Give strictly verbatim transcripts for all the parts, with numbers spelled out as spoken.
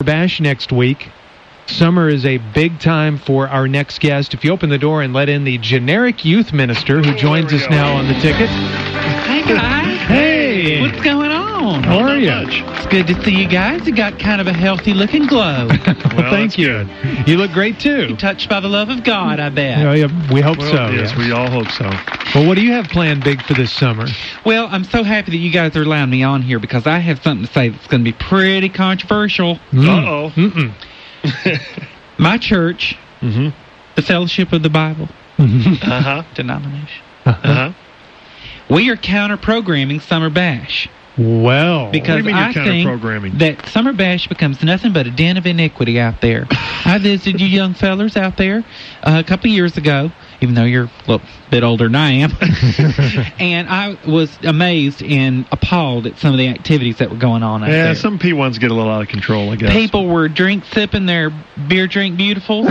Bash next week. Summer is a big time for our next guest. If you open the door and let in the generic youth minister who joins us go. now on the ticket. Hey, guys. Hey. What's going on? How are you? It's good to see you guys. You got kind of a healthy-looking glow. Well, thank you. Good. You look great, too. You're touched by the love of God, I bet. Yeah, yeah, we hope well, so. Yes, we all hope so. Well, what do you have planned big for this summer? Well, I'm so happy that you guys are allowing me on here because I have something to say that's going to be pretty controversial. Mm. Uh-oh. Mm-mm. My church, mm-hmm. the Fellowship of the Bible uh-huh. denomination, uh-huh. we are counter-programming Summer Bash. Well, because what do you mean I you're think that Summer Bash becomes nothing but a den of iniquity out there. I visited you young fellers out there uh, a couple years ago, even though you're a little bit older than I am, and I was amazed and appalled at some of the activities that were going on out yeah, there. Yeah, some P ones get a little out of control, I guess. People were drink sipping their beer drink beautiful,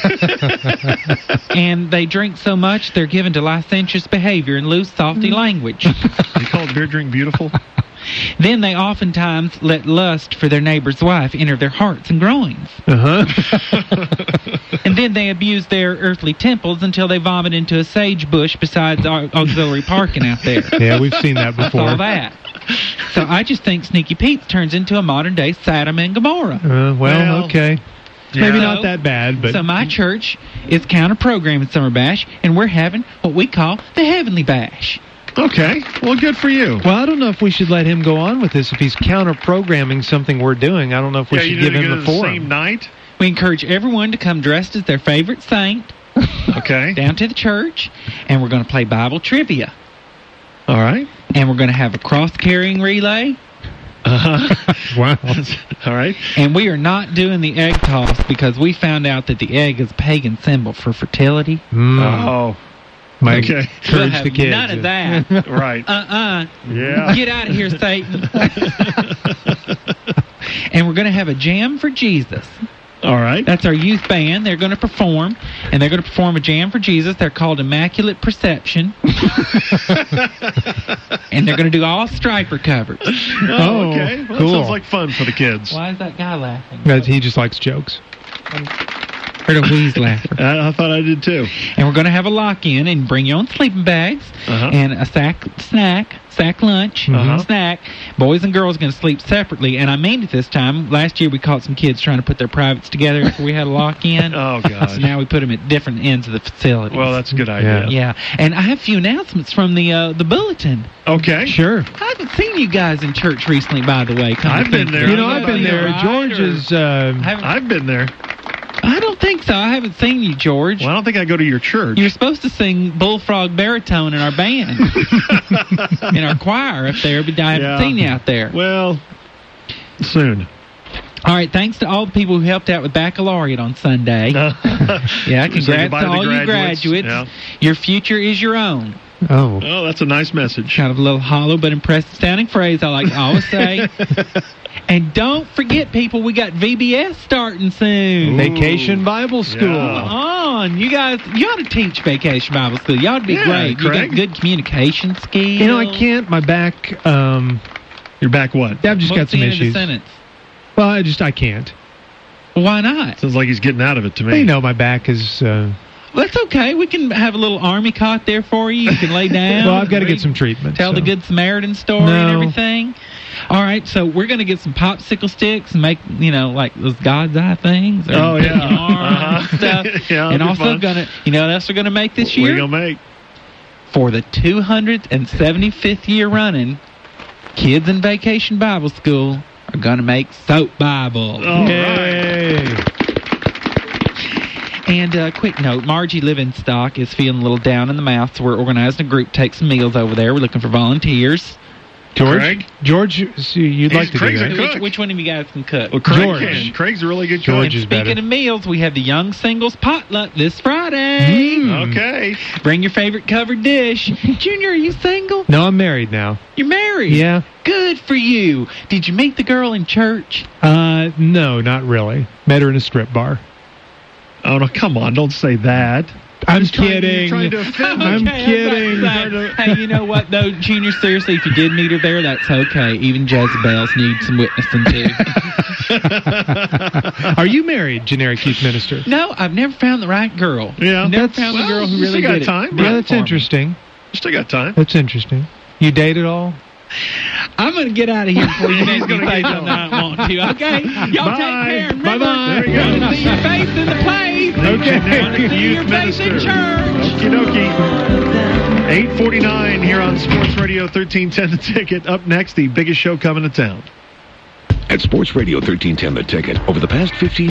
and they drink so much they're given to licentious behavior and loose, softy language. You call it beer drink beautiful? Then they oftentimes let lust for their neighbor's wife enter their hearts and groins. Uh-huh. And then they abuse their earthly temples until they vomit into a sage bush besides our auxiliary parking out there. Yeah, we've seen that before. All that. So I just think Sneaky Pete turns into a modern-day Sodom and Gomorrah. Uh, well, well, okay. Yeah. Maybe So, not that bad, but... So my church is counter-programming Summer Bash, and we're having what we call the Heavenly Bash. Okay. Well, good for you. Well, I don't know if we should let him go on with this. If he's counter-programming something we're doing, I don't know if we yeah, should you give him the the forum. same night? We encourage everyone to come dressed as their favorite saint. Okay. Down to the church, and we're going to play Bible trivia. All right. And we're going to have a cross-carrying relay. Uh-huh. Wow. All right. And we are not doing the egg toss because we found out that the egg is a pagan symbol for fertility. Mm. Oh. My okay. Encourage we'll have the kids. none of that. Right. Uh-uh. Yeah. Get out of here, Satan. And we're going to have a jam for Jesus. All right. That's our youth band. They're going to perform, and they're going to perform a jam for Jesus. They're called Immaculate Perception. And they're going to do all Striper covers. Oh, okay. Well, cool. That sounds like fun for the kids. Why is that guy laughing? Because he just likes jokes. Heard a wheeze laughter. I, I thought I did too. And we're going to have a lock-in and bring your own sleeping bags uh-huh. and a sack snack, sack lunch, uh-huh. snack. Boys and girls are going to sleep separately, and I mean it this time. Last year we caught some kids trying to put their privates together after we had a lock-in. Oh, God. So now we put them at different ends of the facility. Well, that's a good idea. Yeah. yeah. And I have a few announcements from the uh, the bulletin. Okay. Sure. I haven't seen you guys in church recently, by the way. Come I've to been think there. of it. You know, I've been there. Right, George or- is... Uh, I've been there. I don't think so. I haven't seen you, George. Well, I don't think I go to your church. You're supposed to sing bullfrog baritone in our band, in our choir up there, but I haven't Yeah. seen you out there. Well, soon. All right, thanks to all the people who helped out with baccalaureate on Sunday. Yeah, congrats Say goodbye to to the all you graduates. graduates. Yeah. Your future is your own. oh. Oh, that's a nice message. Kind of a little hollow but impressive sounding phrase I like to always say. And don't forget, people, we got V B S starting soon. Ooh. Vacation Bible School. Yeah. Come on, you guys, you ought to teach Vacation Bible School. You ought to be Yeah, great. You Craig. got good communication skills. You know, I can't. My back... Um, Your back what? I've just What's got some the end issues. Of the sentence? Well, I just... I can't. Well, why not? Sounds like he's getting out of it to me. You know, my back is... Uh, Well, that's okay. We can have a little army cot there for you. You can lay down. well, I've got to read, get some treatment. Tell so. the Good Samaritan story No. and everything. All right, so we're going to get some popsicle sticks and make, you know, like those God's eye things. Or Oh, put yeah. in your arm Uh-huh. and stuff. Yeah, that'll and be also fun. going to, you know what else we're going to make this What are year? you going to make? For the two hundred seventy-fifth year running, kids in Vacation Bible School are going to make soap Bibles. All Yay. right. And a uh, quick note, Margie Livenstock is feeling a little down in the mouth, so we're organizing a group to take some meals over there. We're looking for volunteers. George? Craig? George, so you'd He's like to Craig's do a that. cook. Which, which one of you guys can cook? Well, Craig George. can. Craig's a really good George cook. is And speaking better. of meals, we have the Young Singles Potluck this Friday. Mm. Okay. Bring your favorite covered dish. Junior, are you single? No, I'm married now. You're married? Yeah. Good for you. Did you meet the girl in church? Uh, no, not really. Met her in a strip bar. Oh, no, come on. Don't say that. I'm He's trying- kidding. he's trying to offend I'm Okay, kidding. about to say, hey, you know what, though, Junior, seriously, if you did meet her there, that's okay. Even Jezebels need some witnessing, too. Are you married, generic youth minister? No, I've never found the right girl. Yeah. Never That's- found the well, girl who you really still got did time. it. Yeah, right that's for me. interesting. You still got time. That's interesting. You date at all? I'm going to get out of here before you make me gonna say get something I don't want to, okay? Y'all Bye. take care. And remember, Bye-bye. There we go. want to see your face in the place. Okay. Want to see your face in church. Okie dokie. eight forty-nine here on Sports Radio thirteen ten The Ticket. Up next, the biggest show coming to town. At Sports Radio thirteen ten The Ticket, over the past fifteen